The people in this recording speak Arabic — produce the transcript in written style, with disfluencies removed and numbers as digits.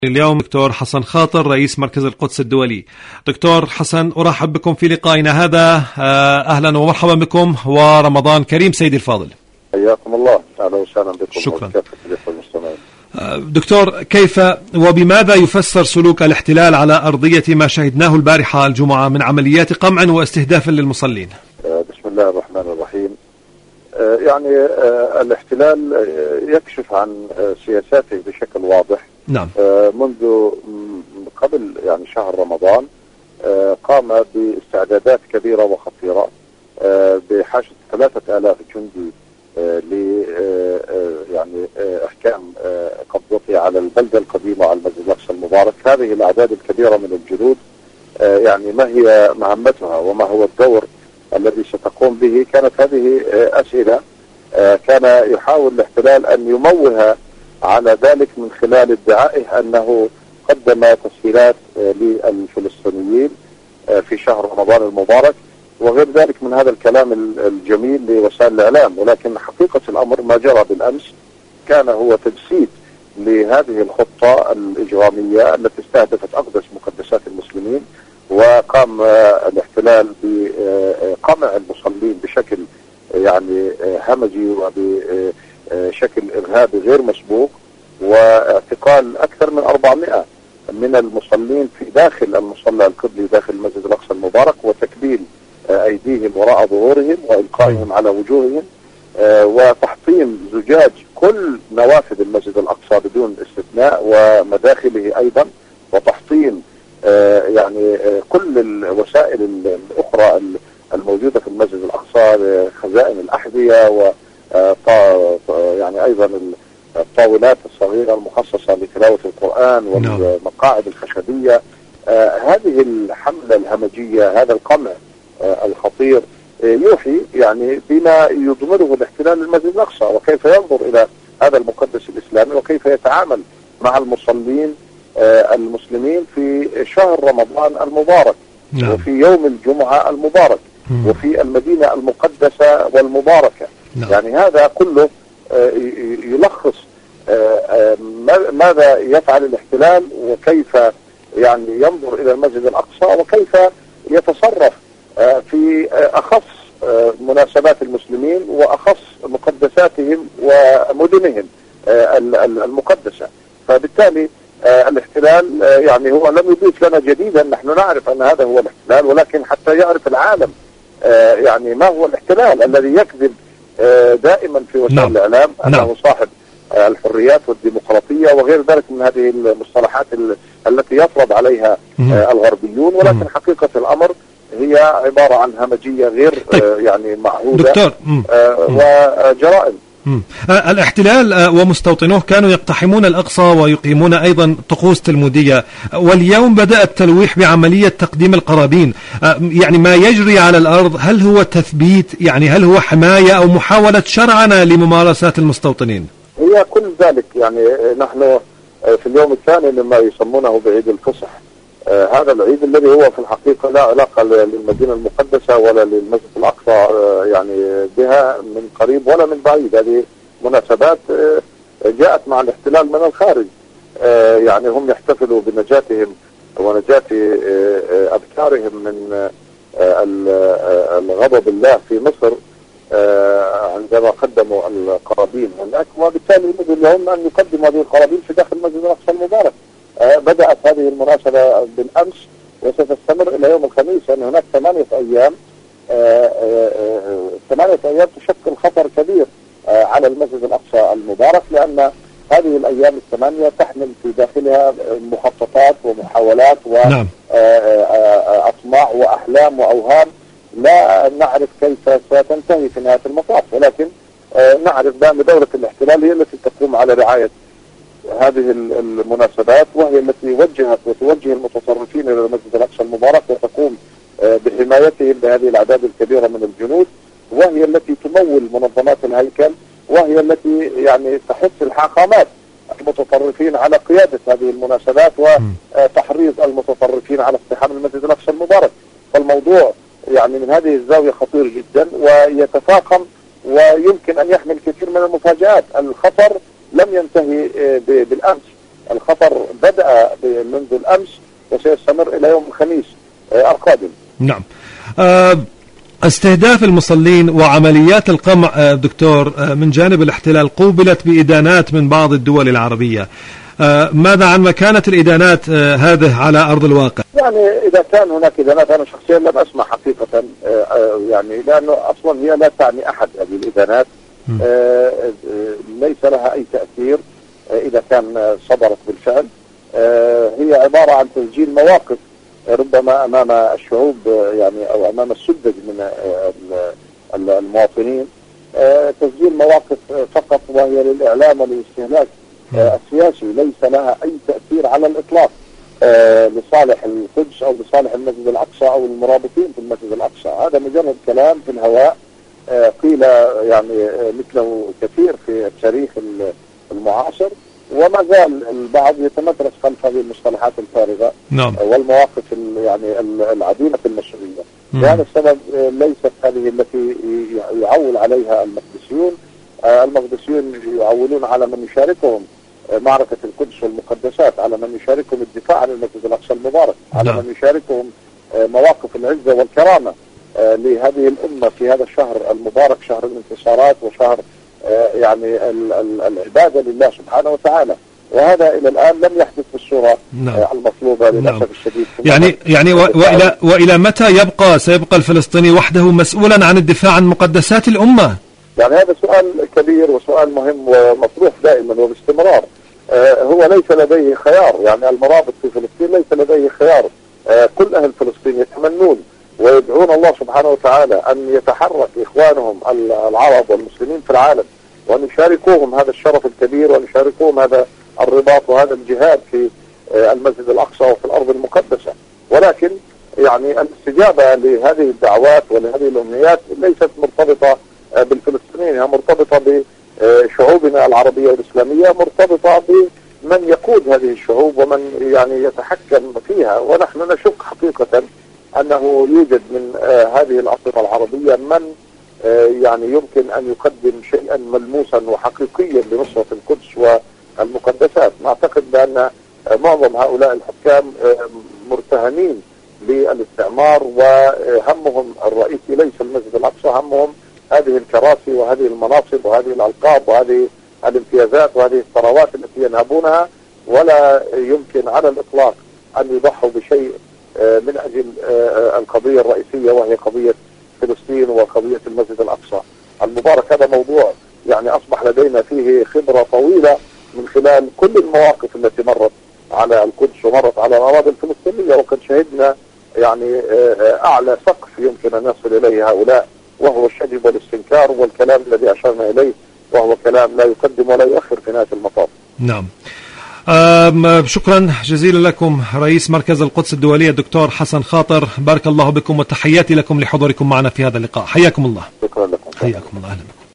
اليوم دكتور حسن خاطر رئيس مركز القدس الدولي. دكتور حسن، أرحب بكم في لقائنا هذا. أهلا ومرحبا بكم ورمضان كريم سيدي الفاضل. حياكم الله، أهلا وسهلا بكم. شكرا. دكتور، كيف وبماذا يفسر سلوك الاحتلال على أرضية ما شهدناه البارحة الجمعة من عمليات قمع واستهداف للمصلين؟ بسم الله الرحمن الرحيم. يعني الاحتلال يكشف عن سياساته بشكل واضح. نعم. منذ قبل يعني شهر رمضان قام باستعدادات كبيرة وخطيرة بحشد 3000 جندي ل يعني احكام قبضته على البلدة القديمة وعلى المسجد الأقصى المبارك. هذه الأعداد الكبيرة من الجنود يعني ما هي مهمتها وما هو الدور الذي ستقوم به؟ كانت هذه أسئلة كان يحاول الاحتلال أن يموه على ذلك من خلال ادعائه أنه قدم تسهيلات للفلسطينيين في شهر رمضان المبارك وغير ذلك من هذا الكلام الجميل لوسائل الإعلام. ولكن حقيقة الأمر ما جرى بالأمس كان هو تجسيد لهذه الخطة الإجرامية التي استهدفت أقدس مقدسات المسلمين، وقام الاحتلال بقمع المصلين بشكل يعني همجي وبشكل إرهابي غير مسبوق، واعتقال أكثر من 400 من المصلين في داخل المصلى القبلي داخل المسجد الأقصى المبارك، وتكبيل أيديهم وراء ظهورهم وإلقائهم على وجوههم، وتحطيم زجاج كل نوافذ المسجد الأقصى بدون استثناء ومداخله أيضا، وتحطيم يعني كل الوسائل الأخرى الموجودة في المسجد الأقصى، خزائن الأحذية و يعني أيضا الطاولات الصغيرة المخصصة لتلاوة القرآن والمقاعد الخشبية. هذه الحملة الهمجية، هذا القمع الخطير يوحي يعني بما يضمره الاحتلال للمسجد الأقصى، وكيف ينظر إلى هذا المقدس الإسلامي وكيف يتعامل مع المصلين المسلمين في شهر رمضان المبارك. نعم. وفي يوم الجمعة المبارك. وفي المدينة المقدسة والمباركة. نعم. يعني هذا كله يلخص ماذا يفعل الاحتلال وكيف يعني ينظر إلى المسجد الأقصى وكيف يتصرف في أخص مناسبات المسلمين وأخص مقدساتهم ومدنهم المقدسة. فبالتالي الاحتلال يعني هو لم يضيف لنا جديدا، نحن نعرف أن هذا هو الاحتلال، ولكن حتى يعرف العالم يعني ما هو الاحتلال الذي يكذب دائما في وسائل الإعلام أنه صاحب الحريات والديمقراطية وغير ذلك من هذه المصطلحات التي يفرض عليها الغربيون، ولكن حقيقة الأمر هي عبارة عن همجية غير يعني معهودة. دكتور وجرائم. الاحتلال ومستوطنوه كانوا يقتحمون الأقصى ويقيمون أيضا طقوس تلمودية، واليوم بدأ التلويح بعملية تقديم القرابين. يعني ما يجري على الأرض هل هو تثبيت، يعني هل هو حماية أو محاولة شرعنة لممارسات المستوطنين؟ هي كل ذلك. يعني نحن في اليوم الثاني لما يسمونه بعيد الفصح، هذا العيد الذي هو في الحقيقة لا علاقة للمدينة المقدسة ولا للمسجد الأقصى يعني بها من قريب ولا من بعيد. هذه مناسبات جاءت مع الاحتلال من الخارج. يعني هم يحتفلوا بنجاتهم ونجاة أبكارهم من الغضب الله في مصر عندما قدموا القرابين هناك، وبالتالي يريد لهم أن يقدموا هذه القرابين في داخل المسجد الأقصى المبارك. بدأت هذه المناسبة بالأمس وستستمر إلى يوم الخميس، لأن هناك 8 أيام 8 أيام تشكل خطر كبير على المسجد الأقصى المبارك، لأن هذه الأيام 8 تحمل في داخلها مخططات ومحاولات وأطماع وأحلام وأوهام لا نعرف كيف ستنتهي في نهاية المطاف، ولكن نعرف بأن دولة الاحتلال هي التي تقوم على رعاية هذه المناسبات، وهي التي وجهت وتوجه المتطرفين إلى المسجد الأقصى المبارك وتقوم بحمايتهم بهذه الأعداد الكبيرة من الجنود، وهي التي تمول منظمات الهيكل، وهي التي يعني تحث الحاخامات المتطرفين على قيادة هذه المناسبات وتحريض المتطرفين على اقتحام المسجد الأقصى المبارك. فالموضوع يعني من هذه الزاوية خطير جدا ويتفاقم ويمكن أن يحمل كثير من المفاجآت. الخطر لم ينتهي بالأمس. الخطر بدأ منذ الأمس وسيستمر إلى يوم الخميس القادم. نعم. استهداف المصلين وعمليات القمع دكتور من جانب الاحتلال قوبلت بإدانات من بعض الدول العربية. ماذا عن مكانة الإدانات هذه على أرض الواقع؟ يعني إذا كان هناك إدانات، أنا شخصيا لم أسمع حقيقة، يعني لأنه أصلا هي لا تعني أحد هذه الإدانات، ليس لها أي تأثير إذا كان صدرت بالفعل. هي عبارة عن تسجيل مواقف ربما أمام الشعوب يعني أو أمام السذج من المواطنين، تسجيل مواقف فقط، وهي للإعلام وللاستهلاك السياسي، ليس لها أي تأثير على الإطلاق لصالح القدس أو لصالح المسجد الأقصى أو المرابطين في المسجد الأقصى. هذا مجرد كلام في الهواء قيل يعني مثله كثير في التاريخ المعاصر، وما زال البعض يتمترس خلف هذه المصطلحات الفارغة والمواقف يعني العديمة المسؤولية. لهذا السبب ليست هذه التي يعول عليها المقدسيون. المقدسيون يعولون على من يشاركهم معركة القدس والمقدسات، على من يشاركهم الدفاع عن المسجد الأقصى المبارك، على من يشاركهم مواقف العزة والكرامة لهذه الأمة في هذا الشهر المبارك، شهر الانتصارات وشهر يعني العبادة لله سبحانه وتعالى. وهذا إلى الآن لم يحدث بالصورة المطلوبة للأسف الشديد. يعني وإلى متى سيبقى الفلسطيني وحده مسؤولا عن الدفاع عن مقدسات الأمة؟ يعني هذا سؤال كبير وسؤال مهم ومطروح دائما وباستمرار. هو ليس لديه خيار، يعني المرابط في فلسطين ليس لديه خيار. كل أهل فلسطين يتمنون ويدعون الله سبحانه وتعالى أن يتحرك إخوانهم العرب والمسلمين في العالم، وأن يشاركوهم هذا الشرف الكبير، وأن يشاركوهم هذا الرباط وهذا الجهاد في المسجد الأقصى وفي الأرض المقدسة. ولكن يعني الاستجابة لهذه الدعوات ولهذه الأمنيات ليست مرتبطة بالفلسطينيين، هي مرتبطة بشعوبنا العربية والإسلامية، مرتبطة بمن يقود هذه الشعوب ومن يعني يتحكم فيها. ونحن نشك حقيقة أنه يوجد من هذه الأنظمة العربية من يعني يمكن أن يقدم شيئا ملموسا وحقيقيا لنصرة القدس والمقدسات. نعتقد بأن معظم هؤلاء الحكام مرتهنين بالاستعمار، وهمهم الرئيسي ليس المسجد الأقصى، همهم هذه الكراسي وهذه المناصب وهذه الألقاب وهذه الامتيازات وهذه الثروات التي ينهبونها، ولا يمكن على الإطلاق أن يضحوا بشيء من أجل القضية الرئيسية وهي قضية فلسطين وقضية المسجد الأقصى المبارك. هذا موضوع يعني أصبح لدينا فيه خبرة طويلة من خلال كل المواقف التي مرت على القدس ومرت على الأراضي الفلسطينية، وقد شهدنا يعني أعلى سقف يمكن أن يصل إليه هؤلاء، وهو الشجب والاستنكار والكلام الذي أشرنا إليه، وهو كلام لا يقدم ولا يؤخر في نهاية المطاف. نعم. شكرا جزيلا لكم رئيس مركز القدس الدولية الدكتور حسن خاطر، بارك الله بكم وتحياتي لكم لحضوركم معنا في هذا اللقاء. حياكم الله. شكرا لكم. حياكم الله. أهلا بكم.